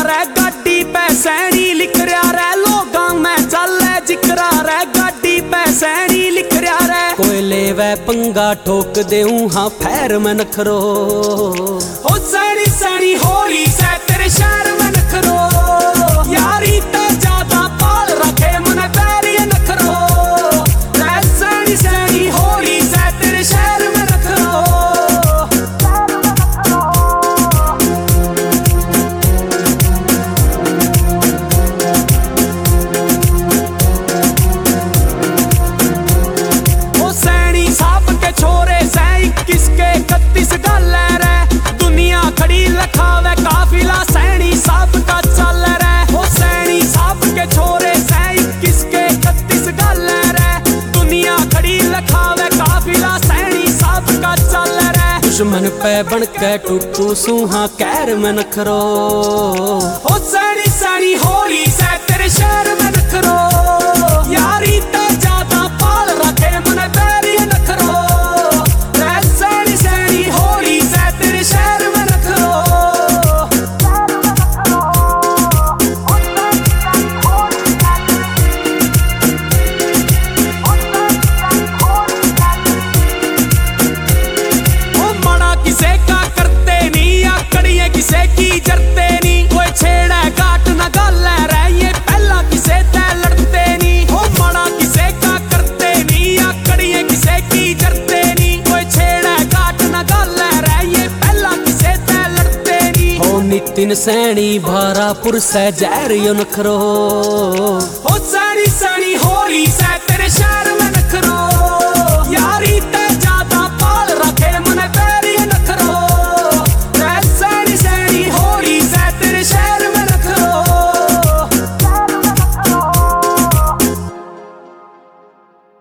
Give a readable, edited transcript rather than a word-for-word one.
रे गाड़ी पे सैनी लिख रहा रे लोगां में चले जिकरा रे गाड़ी पे सैनी लिख रहा रे कोई ले वै पंगा ठोक देऊं हाँ फैर में नखरो हो सैनी सैनी होली से तेरे शहर में नखरो यारी तो ज्यादा पाल रखे मन बैरी नखरो सैनी सैनी होली से तेरे शहर में नखरो छोरे से 21 के 31 गल रे दुनिया खड़ी लखावे काफिला सैनी साहब का चल रे हो सैनी साहब के छोरे से 21 के 31 गल रे दुनिया खड़ी लखावे काफिला सैनी साहब का चल रे दुश्मन पे बन के टूटू सुहा कैर में नखरो हो सैनी सैनी होली से तेरे शहर में नखरो यारी तो ज्यादा पाल रखे मन बैरी नखरो किसे की जरते नी कोई छेड़ा काट ना गल रे ये पहला किसे ते लड़ते नी हो मना किसे का करते नी आकड़िए किसे की जरते नी कोई छेड़ा काट ना गल रे ये पहला किसे ते लड़ते नी हो नितिन सैनी भारापुर से जहर यो नखरो हो सैनी सैनी होली से तेरे शहर